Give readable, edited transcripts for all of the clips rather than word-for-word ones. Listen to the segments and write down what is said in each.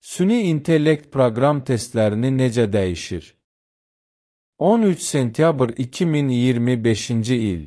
Süni intellekt proqram testlərini necə dəyişir? 13 sentyabr 2025-ci il.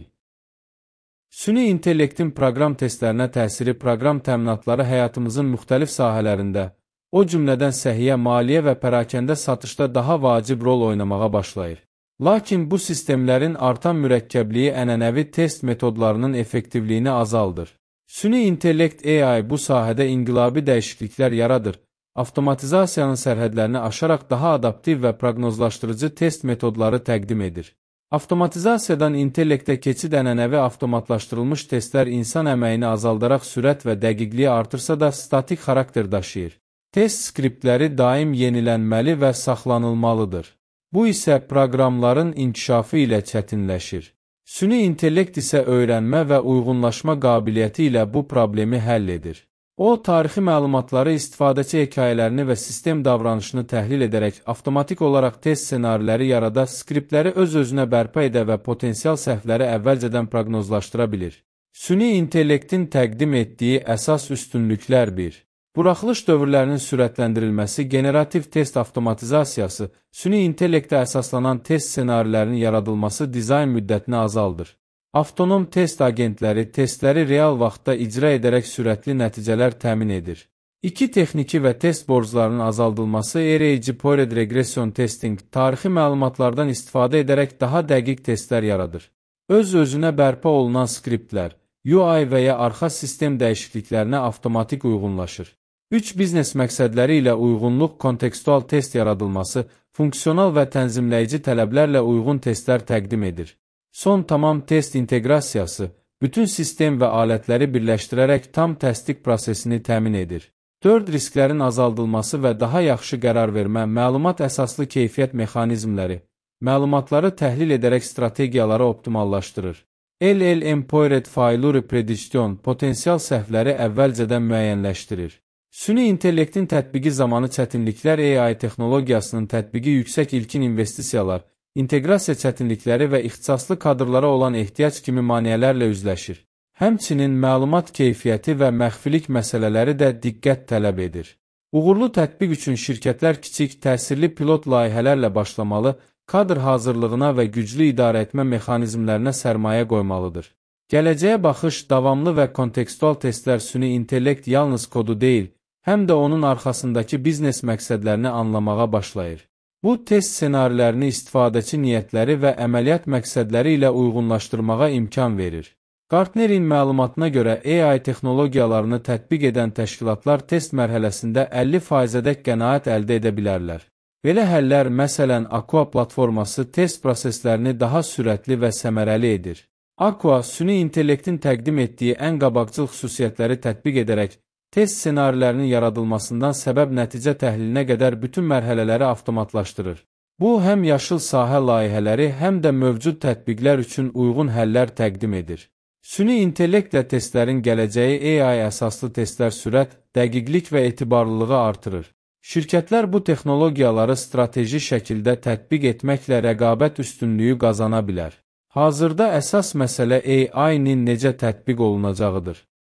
Süni intellektin proqram testlərinə təsiri proqram təminatları həyatımızın müxtəlif sahələrində, o cümlədən səhiyyə, maliyyə və pərakəndə satışda daha vacib rol oynamağa başlayır. Lakin bu sistemlərin artan mürəkkəbliyi ənənəvi test metodlarının effektivliyini azaldır. Süni intellekt AI bu sahədə inqilabi dəyişikliklər yaradır. Avtomatizasiyanın sərhədlərini aşaraq daha adaptiv və proqnozlaşdırıcı test metodları təqdim edir. Avtomatizasiyadan intellektə keçid ənənəvi avtomatlaşdırılmış testlər insan əməyini azaldaraq sürət və dəqiqliyi artırsa da statik xarakter daşıyır. Test skriptləri daim yenilənməli və saxlanılmalıdır. Bu isə proqramların inkişafı ilə çətinləşir. Süni intellekt isə öyrənmə və uyğunlaşma qabiliyyəti ilə bu problemi həll edir. O, tarixi məlumatları, istifadəçi hekayələrini və sistem davranışını təhlil edərək avtomatik olaraq test ssenariləri yarada, skriptləri öz-özünə bərpa edə və potensial səhvləri əvvəlcədən proqnozlaşdıra bilir. Süni intellektin təqdim etdiyi əsas üstünlüklər 1. Buraxılış dövrlərinin sürətləndirilməsi, generativ test avtomatizasiyası, süni intellektə əsaslanan test ssenarilərinin yaradılması dizayn müddətini azaldır. Avtonom test agentləri testləri real vaxtda icra edərək sürətli nəticələr təmin edir. 2. Texniki və test borclarının azaldılması, Age-Powered Regression Testing, tarixi məlumatlardan istifadə edərək daha dəqiq testlər yaradır. Öz-özünə bərpa olunan skriptlər, UI və ya arxa sistem dəyişikliklərinə avtomatik uyğunlaşır. 3. Biznes məqsədləri ilə uyğunluq, kontekstual test yaradılması, funksional və tənzimləyici tələblərlə uyğun testlər təqdim edir. Son tamam test inteqrasiyası, bütün sistem və alətləri birləşdirərək tam təsdiq prosesini təmin edir. 4. Risklərin azaldılması və daha yaxşı qərar vermə, məlumat əsaslı keyfiyyət mexanizmləri, məlumatları təhlil edərək strategiyaları optimallaşdırır. LLM-Powered Failure Prediction, potensial səhvləri əvvəlcədən müəyyənləşdirir. Süni intellektin tətbiqi zamanı çətinliklər, AI texnologiyasının tətbiqi yüksək ilkin investisiyalar, inteqrasiya çətinlikləri və ixtisaslı kadrlara olan ehtiyac kimi maneələrlə üzləşir. Həmçinin məlumat keyfiyyəti və məxfilik məsələləri də diqqət tələb edir. Uğurlu tətbiq üçün şirkətlər kiçik, təsirli pilot layihələrlə başlamalı, kadr hazırlığına və güclü idarəetmə mexanizmlərinə sərmayə qoymalıdır. Gələcəyə baxış, davamlı və kontekstual testlər süni intellekt yalnız kodu deyil, həm də onun arxasındakı biznes məqsədlərini anlamağa başlayır. Bu, test ssenarilərini istifadəçi niyyətləri və əməliyyat məqsədləri ilə uyğunlaşdırmağa imkan verir. Gartnerin məlumatına görə AI texnologiyalarını tətbiq edən təşkilatlar test mərhələsində 50%-ədək qənaət əldə edə bilərlər. Belə həllər, məsələn, Aqua platforması test proseslərini daha sürətli və səmərəli edir. Aqua, süni intellektin təqdim etdiyi ən qabaqcıl xüsusiyyətləri tətbiq edərək, test ssenarilərinin yaradılmasından səbəb-nəticə təhlilinə qədər bütün mərhələləri avtomatlaşdırır. Bu, həm yaşıl sahə layihələri, həm də mövcud tətbiqlər üçün uyğun həllər təqdim edir. Süni intellektlə testlərin gələcəyi, AI əsaslı testlər sürət, dəqiqlik və etibarlılığı artırır. Şirkətlər bu texnologiyaları strateji şəkildə tətbiq etməklə rəqabət üstünlüyü qazana bilər. Hazırda əsas məsələ AI-nin necə tətbiq olunacağıdır.